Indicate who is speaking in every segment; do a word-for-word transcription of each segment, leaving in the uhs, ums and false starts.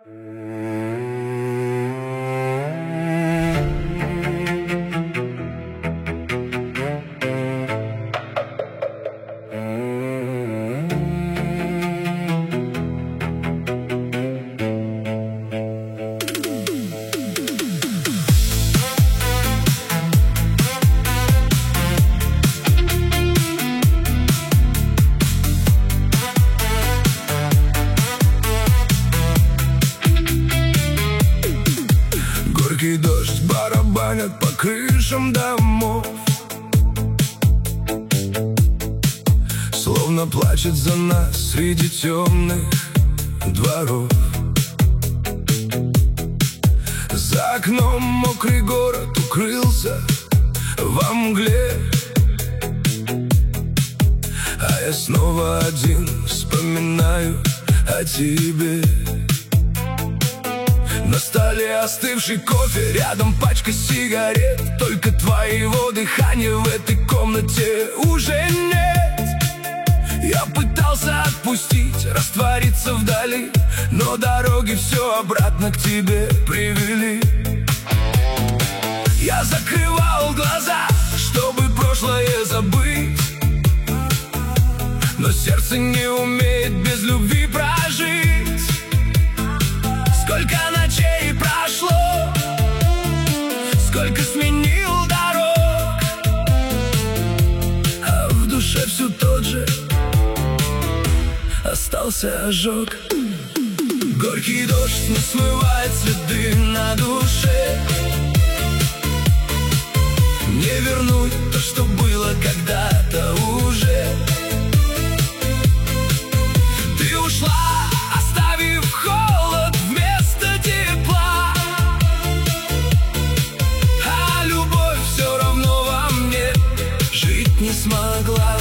Speaker 1: Горький дождь барабанят по крышам домов, словно плачет за нас среди темных дворов. За окном мокрый город укрылся во мгле, а я снова один вспоминаю о тебе. На столе остывший кофе, рядом пачка сигарет. Только твоего дыхания в этой комнате уже нет. Я пытался отпустить, раствориться вдали, но дороги все обратно к тебе привели. Я закрывал глаза, чтобы прошлое забыть, но сердце не умеет без любви прожить. Сколько ночей прошло, сколько сменил дорог, а в душе все тот же остался ожог. Горький дождь не смывает следы на душе. Не вернуть то, что было когда-то уже. Ты ушла, оставив холод вместо тепла, а любовь все равно во мне жить не смогла.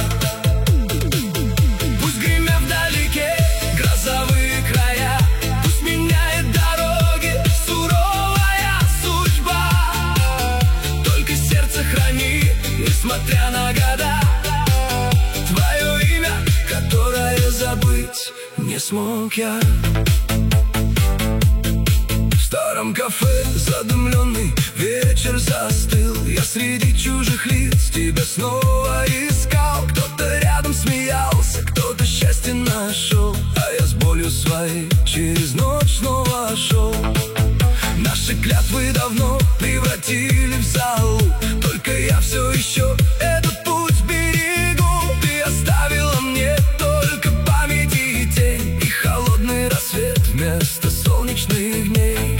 Speaker 1: Пусть гремят вдалеке грозовые края, пусть меняет дороги суровая судьба, только сердце хранит, несмотря на года, твое имя, которое забыть не смог я. В старом кафе задымленный вечер застыл. Я среди чужих лиц тебя снова искал. Кто-то рядом смеялся, кто-то счастье нашел, а я с болью своей через ночь снова шел. Наши клятвы давно превратили в залу, только я все еще этот путь берегу. Ты оставила мне только память и тень, и холодный рассвет вместо солнечных дней.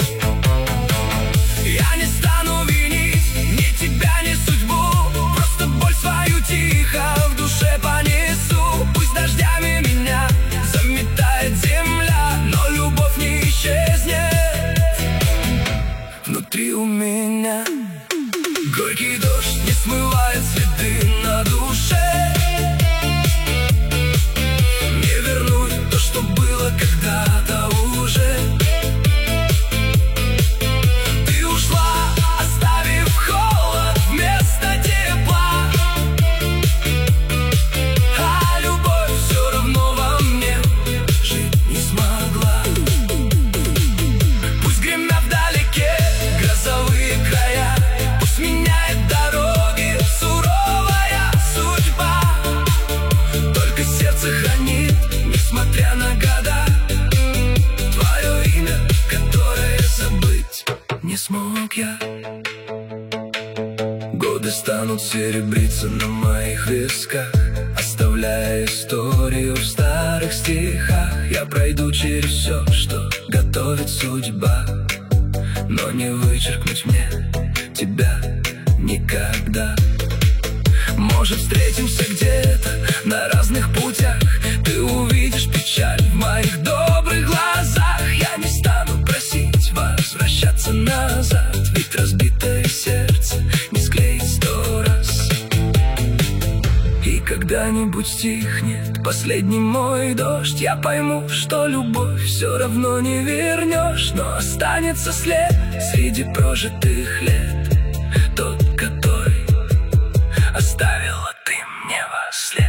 Speaker 1: Я не стану винить ни тебя, ни судьбу, просто боль свою тихо в душе понесу. Пусть дождями меня заметает земля, но любовь не исчезнет внутри у меня. Горький дождь не смывает следы на душе. Не вернуть то, что было когда-то уже. Ты ушла, оставив холод вместо тепла, а любовь все равно во мне жить не смогла. Пусть гремят вдалеке грозовые края, пусть меняет дороги суровая судьба, только сердце хранит, несмотря на года, твое имя, которое забыть не смог я. Годы станут серебриться на моих висках, оставляя историю в старых стихах. Я пройду через все, что готовит судьба, но не вычеркнуть мне тебя никогда. Может, встретимся где-то на разных путях, ты увидишь печаль в моих добрых глазах. Я не стану просить возвращаться назад, ведь разбитое сердце не склеить сто раз. И когда-нибудь стихнет последний мой дождь, я пойму, что любовь все равно не вернешь, но останется след среди прожитых лет, тот, который оставила ты мне во след.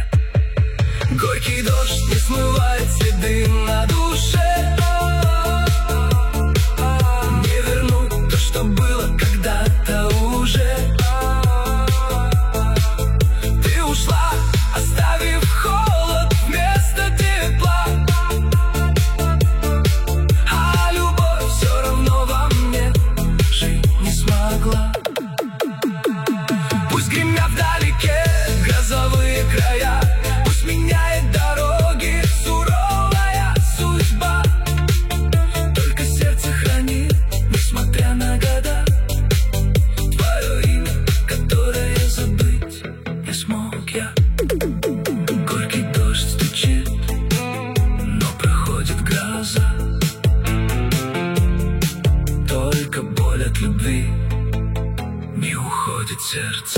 Speaker 1: Горький дождь не смывает следы на душе. сердца.